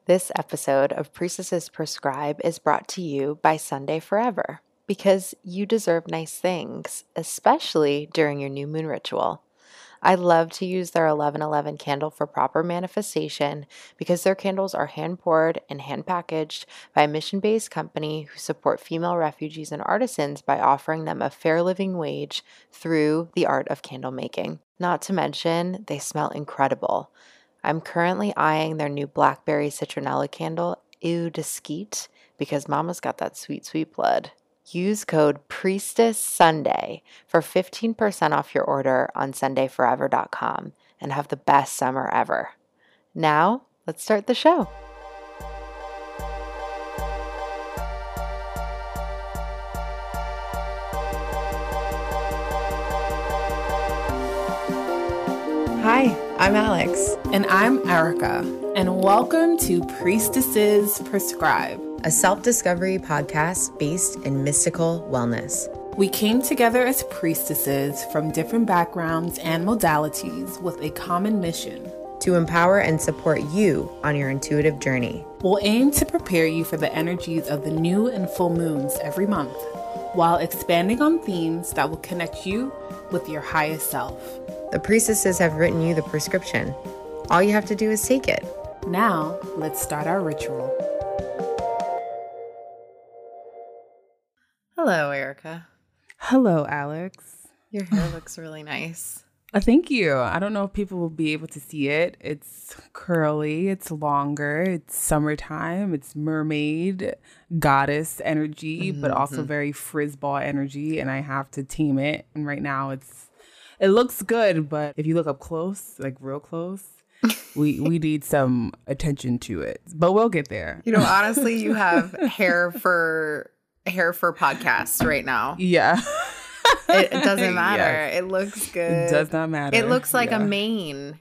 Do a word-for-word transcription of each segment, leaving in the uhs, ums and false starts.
This episode of Priestesses Prescribe is brought to you by Sunday Forever, because you deserve nice things, especially during your new moon ritual. I love to use their eleven eleven candle for proper manifestation because their candles are hand-poured and hand-packaged by a mission-based company who support female refugees and artisans by offering them a fair living wage through the art of candle making. Not to mention, they smell incredible. I'm currently eyeing their new Blackberry Citronella candle, Eau de Skeet, because Mama's got that sweet, sweet blood. Use code PriestessSunday for fifteen percent off your order on Sunday Forever dot com and have the best summer ever. Now, let's start the show. Hi, I'm Alex. And I'm Erica. And welcome to Priestesses Prescribe, a self-discovery podcast based in mystical wellness. We came together as priestesses from different backgrounds and modalities with a common mission to empower and support you on your intuitive journey. We'll aim to prepare you for the energies of the new and full moons every month, while expanding on themes that will connect you with your highest self. The priestesses have written you the prescription. All you have to do is take it. Now, let's start our ritual. Hello, Erica. Hello, Alex. Your hair looks really nice. Uh, thank you. I don't know if people will be able to see it. It's curly, it's longer, it's summertime, it's mermaid, goddess energy, mm-hmm. but also very frizzball energy, and I have to team it. And right now it's It looks good, but if you look up close, like real close, we we need some attention to it. But we'll get there. You know, honestly, you have hair for hair for podcasts right now. Yeah. It, it doesn't matter. Yes. It looks good. It does not matter. It looks like yeah. a mane.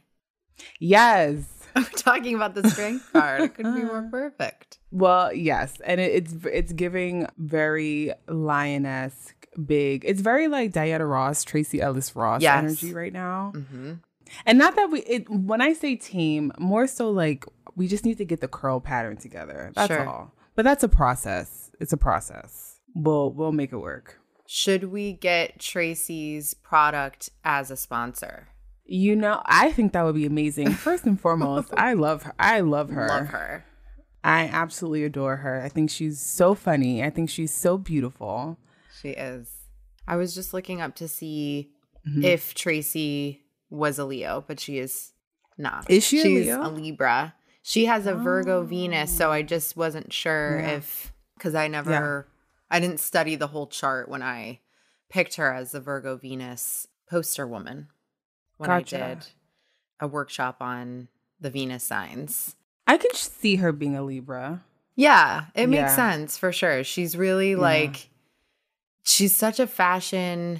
Yes. I'm talking about the strength card. It couldn't be more perfect. Well, yes. And it, it's it's giving very lioness. Big. It's very like Diana Ross, Tracy Ellis Ross yes. energy right now. Mm-hmm. And not that we, it, when I say team, more so like we just need to get the curl pattern together. That's sure. all. But that's a process. It's a process. We'll, we'll make it work. Should we get Tracy's product as a sponsor? You know, I think that would be amazing. First and foremost, I love her. I love her. Love her. I absolutely adore her. I think she's so funny. I think she's so beautiful. She is. I was just looking up to see mm-hmm. if Tracy was a Leo, but she is not. Is she a She's Leo? a Libra. She has a oh. Virgo Venus, so I just wasn't sure yeah. if, because I never, yeah. I didn't study the whole chart when I picked her as the Virgo Venus poster woman when gotcha. I did a workshop on the Venus signs. I can see her being a Libra. Yeah, it yeah. makes sense for sure. She's really yeah. like... She's such a fashion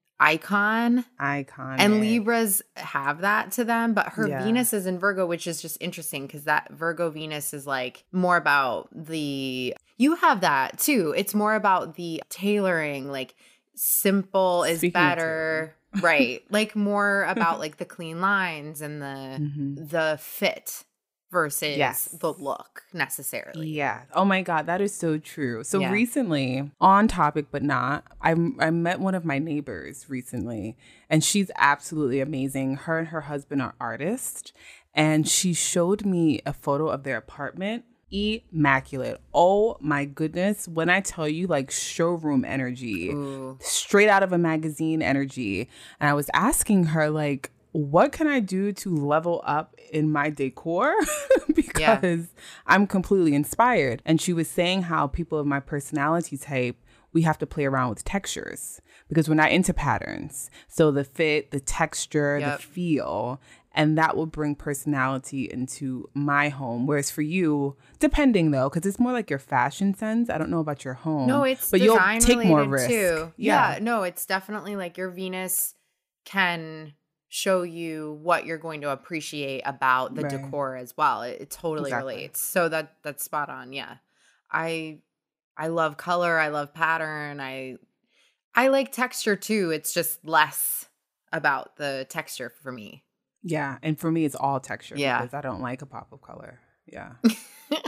icon. Icon. And Libras have that to them. But her yeah. Venus is in Virgo, which is just interesting because that Virgo Venus is like more about the... You have that too. It's more about the tailoring, like simple is Speaking better. Right. Like more about like the clean lines and the mm-hmm. the fit. Versus yes. the look necessarily. Yeah. Oh my God, that is so true. So yeah. recently, on topic but not, I I met one of my neighbors recently, and she's absolutely amazing. Her and her husband are artists, and she showed me a photo of their apartment. Immaculate. Oh my goodness. When I tell you, like showroom energy, Ooh. Straight out of a magazine energy. And I was asking her, like, what can I do to level up in my decor? because yeah. I'm completely inspired. And she was saying how people of my personality type, we have to play around with textures because we're not into patterns. So the fit, the texture, yep. the feel, and that will bring personality into my home. Whereas for you, depending though, because it's more like your fashion sense. I don't know about your home. No, it's but design you'll take more risk. Too. Yeah. yeah, no, it's definitely like your Venus can show you what you're going to appreciate about the right. decor as well. It, it totally exactly. relates. So that that's spot on. Yeah. I I love color, I love pattern. I I like texture too. It's just less about the texture for me. Yeah, and for me it's all texture yeah. because I don't like a pop of color. Yeah.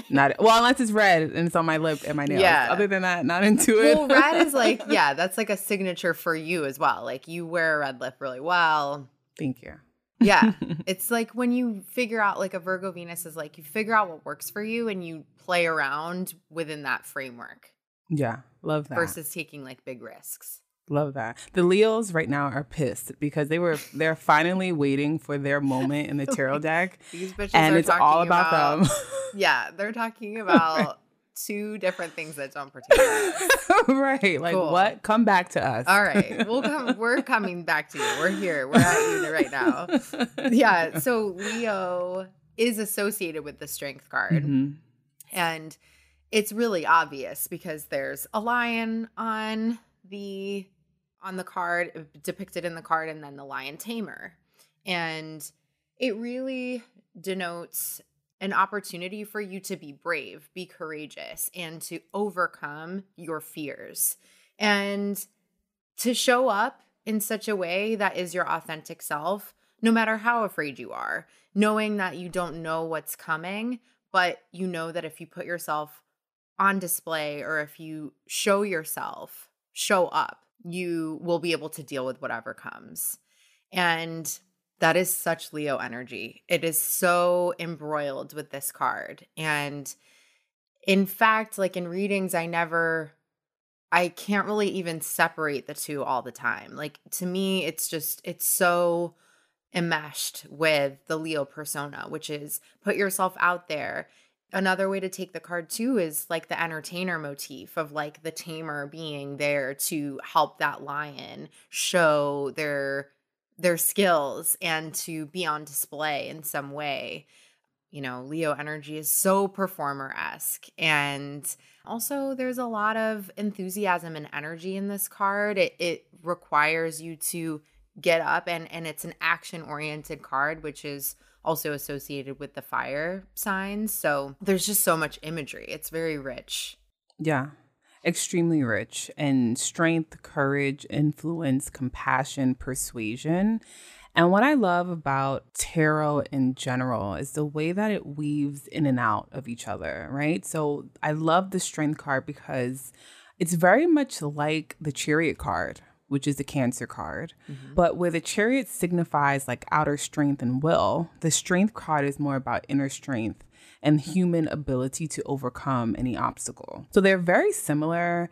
Not well, unless it's red and it's on my lip and my nails. Yeah. Other than that, not into it. Well, red is like, yeah, that's like a signature for you as well. Like you wear a red lip really well. Thank you. Yeah. It's like when you figure out, like a Virgo Venus is like, you figure out what works for you and you play around within that framework. Yeah. Love that. Versus taking like big risks. Love that. The Leos right now are pissed because they were they're finally waiting for their moment in the tarot deck. These bitches and are it's talking all about, about them. Yeah, they're talking about two different things that don't pertain to us. Right. Like cool. What? Come back to us. All right. We'll come we're coming back to you. We're here. We're at you right now. Yeah. So Leo is associated with the Strength card. Mm-hmm. And it's really obvious because there's a lion on the on the card, depicted in the card, and then the lion tamer. And it really denotes an opportunity for you to be brave, be courageous, and to overcome your fears. And to show up in such a way that is your authentic self, no matter how afraid you are, knowing that you don't know what's coming, but you know that if you put yourself on display or if you show yourself, show up, you will be able to deal with whatever comes. And that is such Leo energy. It is so embroiled with this card. And in fact, like in readings, I never, I can't really even separate the two all the time. Like to me, it's just, it's so enmeshed with the Leo persona, which is put yourself out there. Another way to take the card too is like the entertainer motif of like the tamer being there to help that lion show their their skills and to be on display in some way. You know, Leo energy is so performer-esque. And also there's a lot of enthusiasm and energy in this card. It, it requires you to get up and, and it's an action-oriented card, which is also associated with the fire signs. So there's just so much imagery. It's very rich. Yeah, extremely rich. And strength, courage, influence, compassion, persuasion. And what I love about tarot in general is the way that it weaves in and out of each other, right? So I love the strength card because it's very much like the chariot card, which is the Cancer card. Mm-hmm. But where the chariot signifies like outer strength and will, the strength card is more about inner strength and human ability to overcome any obstacle. So they're very similar,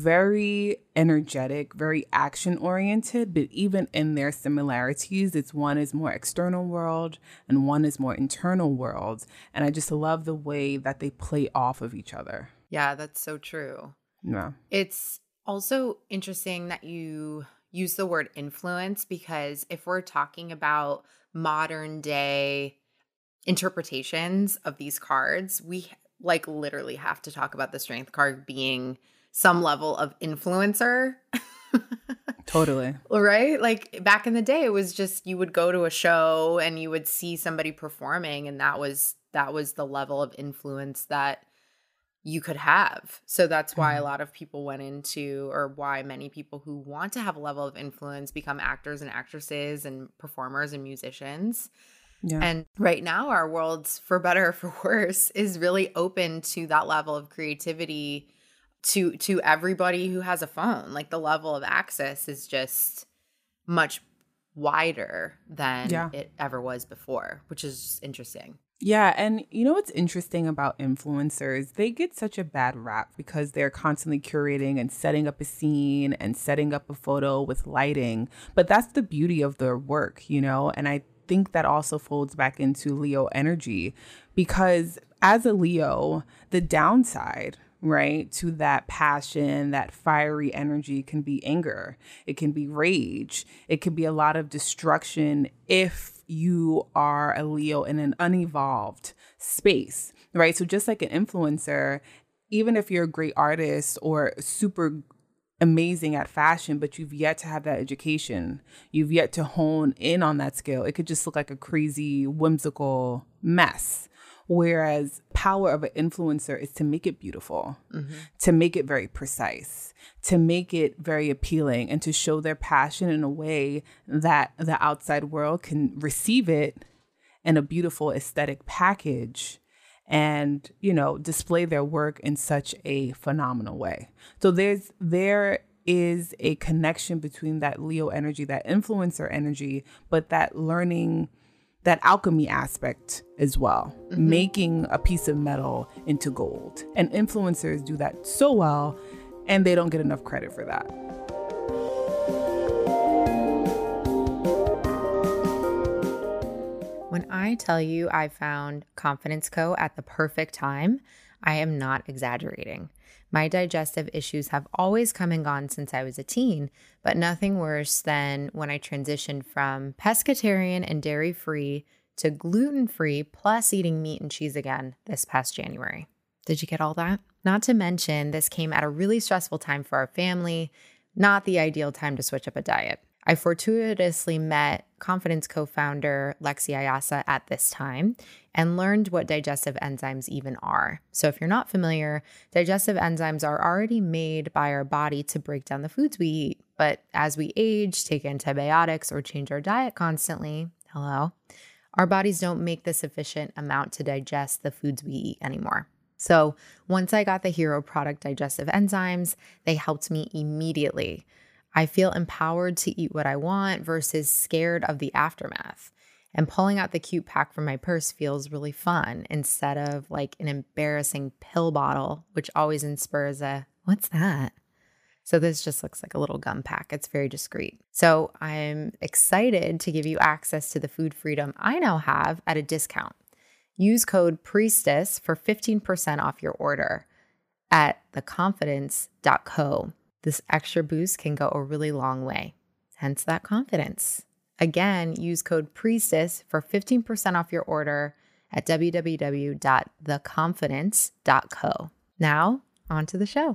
very energetic, very action oriented, but even in their similarities, it's one is more external world and one is more internal world. And I just love the way that they play off of each other. Yeah, that's so true. Yeah. It's also interesting that you use the word influence because if we're talking about modern day interpretations of these cards, we like literally have to talk about the strength card being some level of influencer. Totally. Right? Like back in the day, it was just you would go to a show and you would see somebody performing and that was that was the level of influence that you could have. So that's why a lot of people went into, or why many people who want to have a level of influence become actors and actresses and performers and musicians. Yeah. And right now our world, for better or for worse, is really open to that level of creativity to to everybody who has a phone. Like the level of access is just much wider than yeah. it ever was before, which is interesting. Yeah. And you know what's interesting about influencers? They get such a bad rap because they're constantly curating and setting up a scene and setting up a photo with lighting. But that's the beauty of their work, you know? And I think that also folds back into Leo energy because as a Leo, the downside, right, to that passion, that fiery energy can be anger. It can be rage. It can be a lot of destruction if you are a Leo in an unevolved space, right? So just like an influencer, even if you're a great artist or super amazing at fashion, but you've yet to have that education, you've yet to hone in on that skill, it could just look like a crazy, whimsical mess. Whereas power of an influencer is to make it beautiful, mm-hmm. to make it very precise, to make it very appealing, and to show their passion in a way that the outside world can receive it in a beautiful aesthetic package and, you know, display their work in such a phenomenal way. So there's there is a connection between that Leo energy, that influencer energy, but that learning, that alchemy aspect as well, mm-hmm. making a piece of metal into gold. And influencers do that so well, and they don't get enough credit for that. When I tell you I found Confidence Co at the perfect time, I am not exaggerating. My digestive issues have always come and gone since I was a teen, but nothing worse than when I transitioned from pescatarian and dairy-free to gluten-free plus eating meat and cheese again this past January. Did you get all that? Not to mention, this came at a really stressful time for our family, not the ideal time to switch up a diet. I fortuitously met Confidence co-founder Lexi Ayasa at this time and learned what digestive enzymes even are. So if you're not familiar, digestive enzymes are already made by our body to break down the foods we eat. But as we age, take antibiotics, or change our diet constantly, hello, our bodies don't make the sufficient amount to digest the foods we eat anymore. So once I got the hero product digestive enzymes, they helped me immediately. I feel empowered to eat what I want versus scared of the aftermath. And pulling out the cute pack from my purse feels really fun instead of like an embarrassing pill bottle, which always inspires a, what's that? So this just looks like a little gum pack. It's very discreet. So I'm excited to give you access to the food freedom I now have at a discount. Use code PRIESTESS for fifteen percent off your order at the confidence dot co. This extra boost can go a really long way, hence that confidence. Again, use code PRIESTESS for fifteen percent off your order at w w w dot the confidence dot co. Now, on to the show.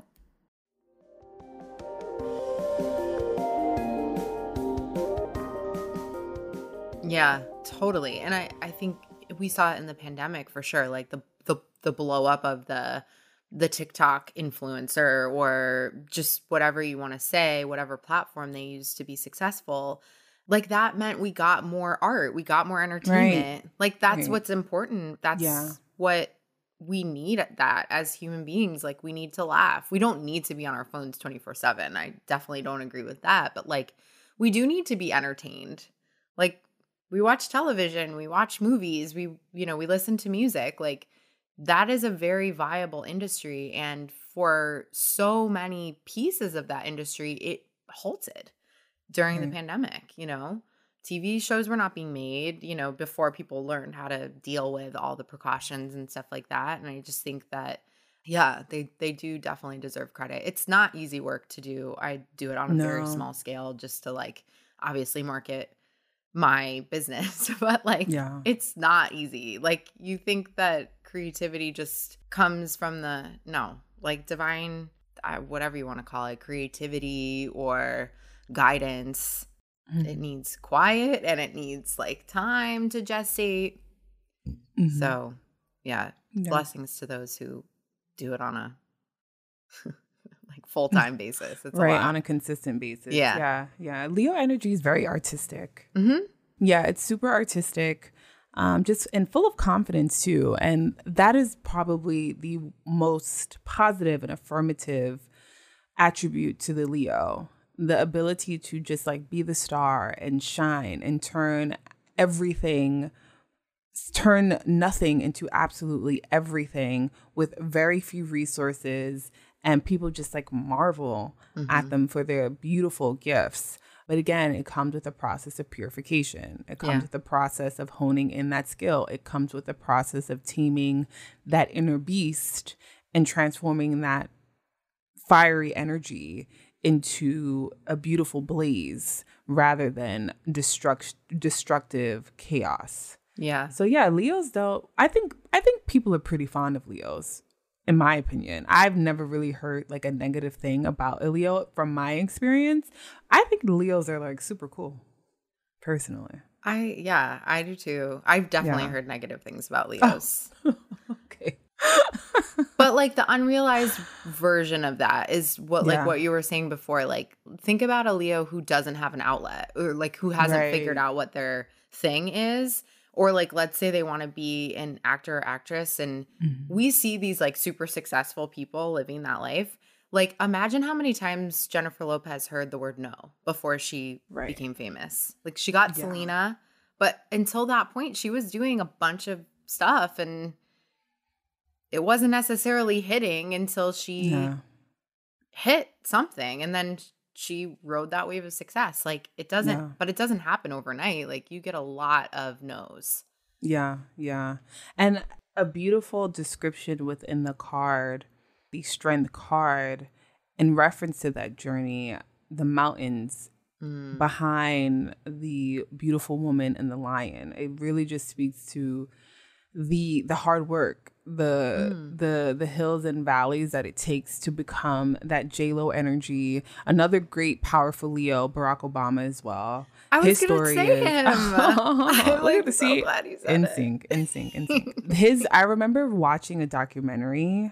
Yeah, totally. And I, I think we saw it in the pandemic for sure, like the the, the blow up of the the TikTok influencer, or just whatever you want to say, whatever platform they use to be successful. Like that meant we got more art, we got more entertainment. Right. Like that's right. What's important. That's yeah. what we need at that as human beings. Like we need to laugh. We don't need to be on our phones twenty-four seven. I definitely don't agree with that. But like we do need to be entertained. Like we watch television, we watch movies, we, you know, we listen to music. Like that is a very viable industry. And for so many pieces of that industry, it halted during mm-hmm. the pandemic. You know, T V shows were not being made, you know, before people learned how to deal with all the precautions and stuff like that. And I just think that, yeah, they, they do definitely deserve credit. It's not easy work to do. I do it on a no. very small scale just to like obviously market my business, but like yeah. it's not easy. Like you think that creativity just comes from the no like divine uh, whatever you want to call it, creativity or guidance. Mm-hmm. It needs quiet and it needs like time to gestate. Mm-hmm. So yeah, yeah blessings to those who do it on a like full-time basis. It's right, a on a consistent basis. Yeah. Yeah. Yeah. Leo energy is very artistic. Mm-hmm. Yeah, it's super artistic, um, just and full of confidence too. And that is probably the most positive and affirmative attribute to the Leo. The ability to just like be the star and shine and turn everything, turn nothing into absolutely everything with very few resources, and people just like marvel mm-hmm. at them for their beautiful gifts. But again, it comes with a process of purification. It comes yeah. with the process of honing in that skill. It comes with the process of taming that inner beast and transforming that fiery energy into a beautiful blaze rather than destruct destructive chaos. Yeah. So yeah, Leos though, I think I think people are pretty fond of Leos, in my opinion. I've never really heard like a negative thing about a Leo from my experience. I think the Leos are like super cool, personally. I yeah, I do too. I've definitely yeah. heard negative things about Leos. Oh. Okay. But like the unrealized version of that is what like yeah. what you were saying before. Like think about a Leo who doesn't have an outlet, or like who hasn't right. figured out what their thing is, Or like, let's say they want to be an actor or actress, and mm-hmm. we see these like super successful people living that life. Like, imagine how many times Jennifer Lopez heard the word no before she right. became famous. Like, she got yeah. Selena, but until that point, she was doing a bunch of stuff, and it wasn't necessarily hitting until she yeah. hit something, and then she rode that wave of success. Like, it doesn't, yeah. but it doesn't happen overnight. Like, you get a lot of no's. Yeah, yeah. And a beautiful description within the card, the strength card, in reference to that journey, the mountains mm. behind the beautiful woman and the lion. It really just speaks to the the hard work, the mm. the the hills and valleys that it takes to become that J-Lo energy. Another great, powerful Leo, Barack Obama as well. I was going to say is, him. I'm like, so glad he said in sync, in sync, in sync. His, I remember watching a documentary,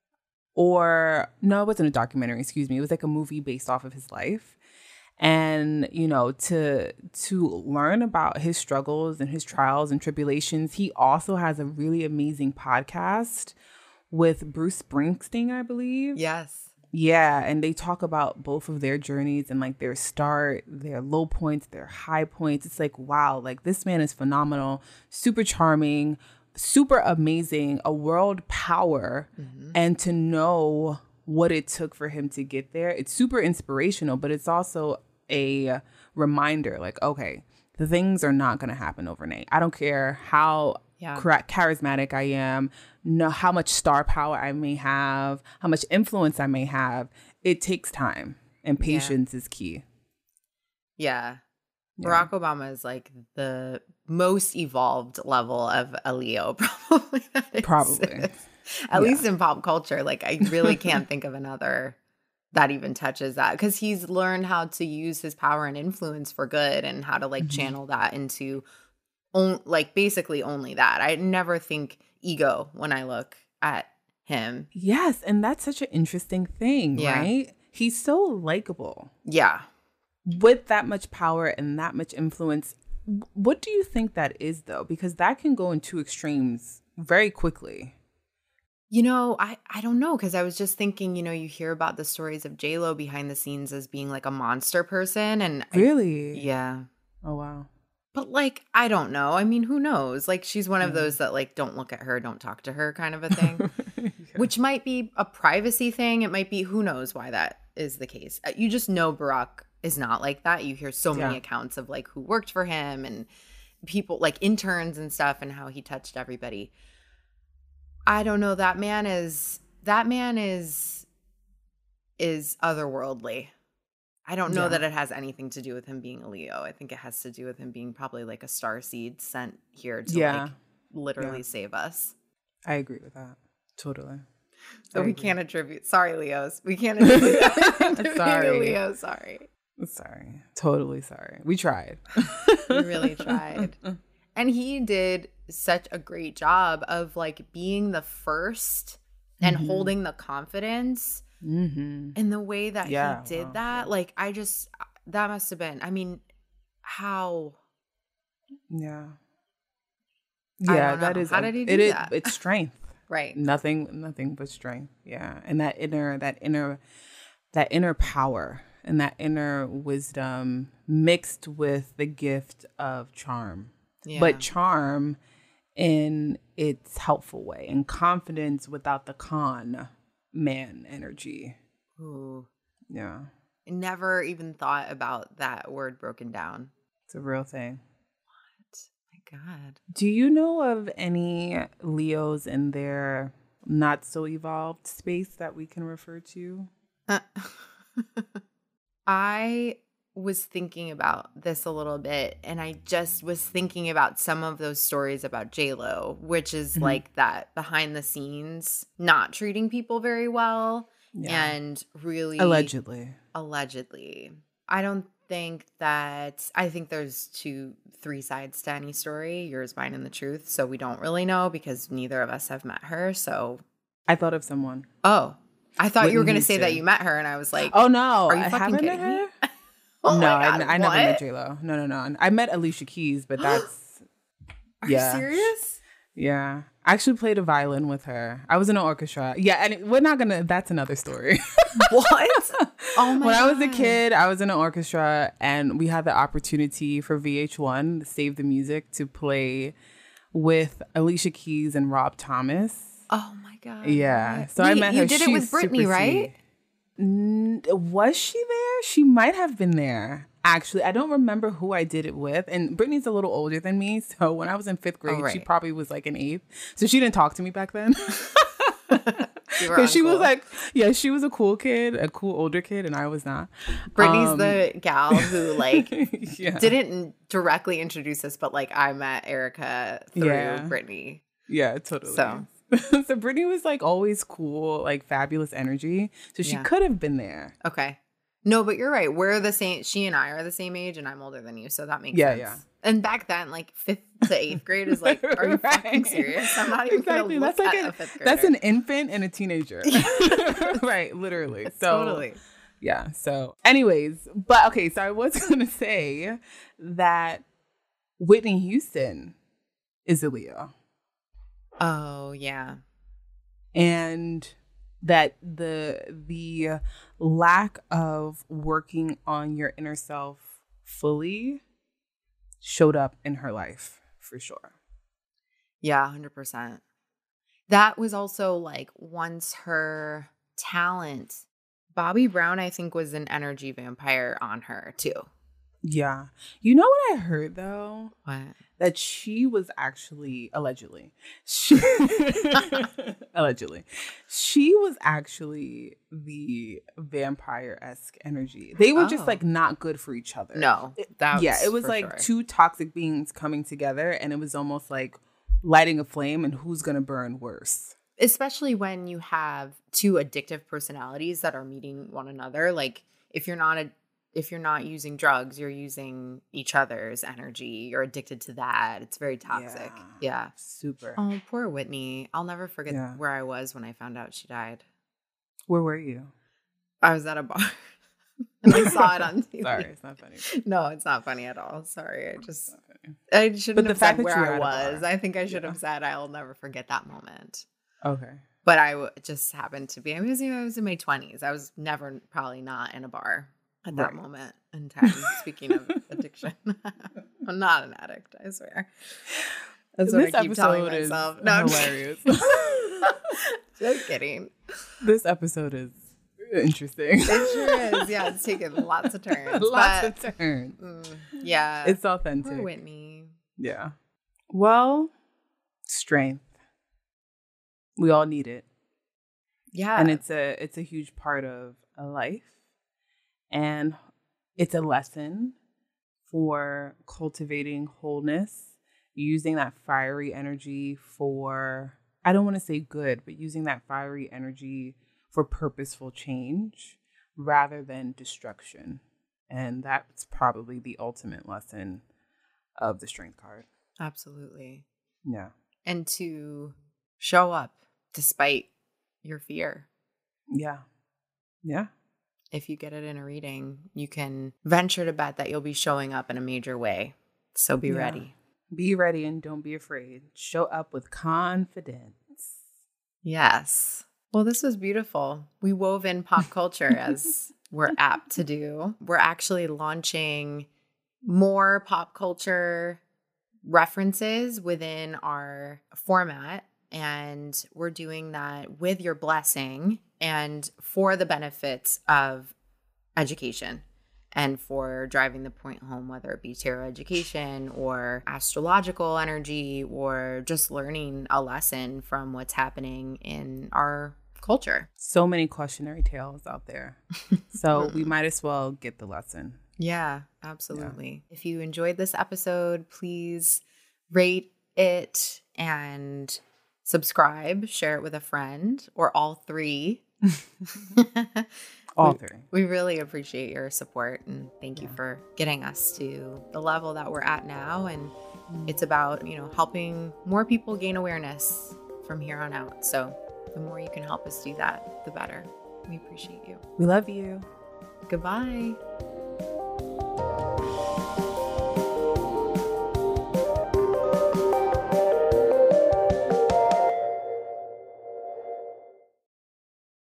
or no, it wasn't a documentary. Excuse me, it was like a movie based off of his life. And, you know, to to learn about his struggles and his trials and tribulations, he also has a really amazing podcast with Bruce Springsteen, I believe. Yes. Yeah. And they talk about both of their journeys and like their start, their low points, their high points. It's like, wow, like this man is phenomenal, super charming, super amazing, a world power. Mm-hmm. And to know what it took for him to get there, it's super inspirational, but it's also a reminder, like, okay, the things are not going to happen overnight. I don't care how yeah. char- charismatic I am, no, how much star power I may have, how much influence I may have. It takes time, and patience yeah. is key. Yeah. yeah. Barack Obama is like the most evolved level of a Leo, probably. Probably. At yeah. least in pop culture. Like, I really can't think of another that even touches that, because he's learned how to use his power and influence for good, and how to like mm-hmm. channel that into on, like basically only that. I never think ego when I look at him. Yes. And that's such an interesting thing, yeah. right? He's so likable. Yeah. With that much power and that much influence. What do you think that is, though? Because that can go in two extremes very quickly. You know, I, I don't know, because I was just thinking, you know, you hear about the stories of J-Lo behind the scenes as being like a monster person. And really? I, yeah. Oh, wow. But like, I don't know. I mean, who knows? Like, she's one yeah. of those that like, don't look at her, don't talk to her kind of a thing, yeah. which might be a privacy thing. It might be, who knows why that is the case. You just know Barack is not like that. You hear so many yeah. accounts of like who worked for him and people like interns and stuff, and how he touched everybody. I don't know. That man is, that man is, is otherworldly. I don't know yeah. that it has anything to do with him being a Leo. I think it has to do with him being probably like a starseed sent here to yeah. like literally yeah. save us. I agree with that. Totally. So I we agree. can't attribute, sorry, Leos. We can't attribute everything to sorry. being a Leo. Sorry. Sorry. Totally sorry. We tried. We really tried. And he did such a great job of like being the first and mm-hmm. holding the confidence mm-hmm. in the way that yeah, he did wow. that. Like, I just, that must have been, I mean, how? Yeah. Yeah, that is, how a, did he do it that? Is, it's strength. Right. Nothing, nothing but strength. Yeah. And that inner, that inner, that inner power and that inner wisdom mixed with the gift of charm. Yeah. But charm in its helpful way, and confidence without the con man energy. Ooh. Yeah. I never even thought about that word broken down. It's a real thing. What? My God. Do you know of any Leos in their not so evolved space that we can refer to? Uh, I was thinking about this a little bit, and I just was thinking about some of those stories about J-Lo, which is mm-hmm. like that behind the scenes, not treating people very well yeah. and really allegedly, allegedly. I don't think that, I think there's two, three sides to any story, yours, mine, and the truth. So we don't really know because neither of us have met her. So I thought of someone. Oh, I thought Whitney you were going to say that you met her, and I was like, oh no, are you I fucking kidding met her? me? Oh no, God, I, I never met J-Lo. No, no, no. I met Alicia Keys, but that's Are yeah. you serious? Yeah. I actually played a violin with her. I was in an orchestra. Yeah, and it, we're not going to, that's another story. What? Oh my When God. I was a kid, I was in an orchestra and we had the opportunity for V H one, Save the Music, to play with Alicia Keys and Rob Thomas. Oh my God. Yeah. So Wait, I met her. You did She's it with Brittany, right? N- was she there? She might have been there. Actually, I don't remember who I did it with. And Brittany's a little older than me. So when I was in fifth grade, oh, right. she probably was like in eighth. So she didn't talk to me back then. Because she was like, yeah, she was a cool kid, a cool older kid, and I was not. Brittany's um, the gal who like yeah. didn't directly introduce us, but like I met Erica through Yeah. Brittany. Yeah, totally. So. So Brittany was like always cool, like fabulous energy. So she Yeah. could have been there. Okay. No, but you're right. We're the same. She and I are the same age, and I'm older than you, so that makes Yeah, sense. yeah. And back then, like fifth to eighth grade is like, are you Right. fucking serious? I'm not even Exactly. gonna look That's like at a, a fifth grader. that's an infant and a teenager. Right, literally. So Totally. yeah. So anyways, but okay, so I was gonna say that Whitney Houston is a Leo. Oh yeah. And that the the lack of working on your inner self fully showed up in her life for sure. Yeah, one hundred percent. That was also like once her talent. Bobby Brown, I think, was an energy vampire on her too. Yeah. You know what I heard though? What? That she was actually, allegedly, she, allegedly, she was actually the vampire-esque energy. They were just Oh. like not good for each other. No, that's yeah, it was for like sure. two toxic beings coming together, and it was almost like lighting a flame and who's going to burn worse. Especially when you have two addictive personalities that are meeting one another. Like if you're not a if you're not using drugs, you're using each other's energy. You're addicted to that. It's very toxic. Yeah. Yeah. Super. Oh, poor Whitney. I'll never forget Yeah. where I was when I found out she died. Where were you? I was at a bar and I saw it on T V. Sorry, it's not funny. No, it's not funny at all. Sorry. I just It's not funny. I shouldn't the have fact said that you where were I at a was. bar. I think I should Yeah. have said I'll never forget that moment. Okay. But I w- just happened to be, I was, I was in my twenties. I was never, probably not in a bar at that Right. moment in time. Speaking of addiction, I'm not an addict, I swear. That's what This I keep telling episode is myself. No, I'm just- hilarious. Just kidding. This episode is interesting. It sure is. Yeah, it's taken lots of turns. Lots but, of turns. mm, yeah. It's authentic. Poor Whitney. Yeah. Well, strength. We all need it. Yeah. And it's a it's a huge part of a life. And it's a lesson for cultivating wholeness, using that fiery energy for, I don't want to say good, but using that fiery energy for purposeful change rather than destruction. And that's probably the ultimate lesson of the strength card. Absolutely. Yeah. And to show up despite your fear. Yeah. Yeah. If you get it in a reading, you can venture to bet that you'll be showing up in a major way. So be Yeah. ready. Be ready and don't be afraid. Show up with confidence. Yes. Well, this was beautiful. We wove in pop culture as we're apt to do. We're actually launching more pop culture references within our format. And we're doing that with your blessing and for the benefits of education and for driving the point home, whether it be tarot education or astrological energy or just learning a lesson from what's happening in our culture. So many cautionary tales out there. So we might as well get the lesson. Yeah, absolutely. Yeah. If you enjoyed this episode, please rate it and subscribe, share it with a friend, or all three. All we, three. We really appreciate your support and thank yeah. you for getting us to the level that we're at now. And it's about, you know, helping more people gain awareness from here on out. So the more you can help us do that, the better. We appreciate you. We love you. Goodbye.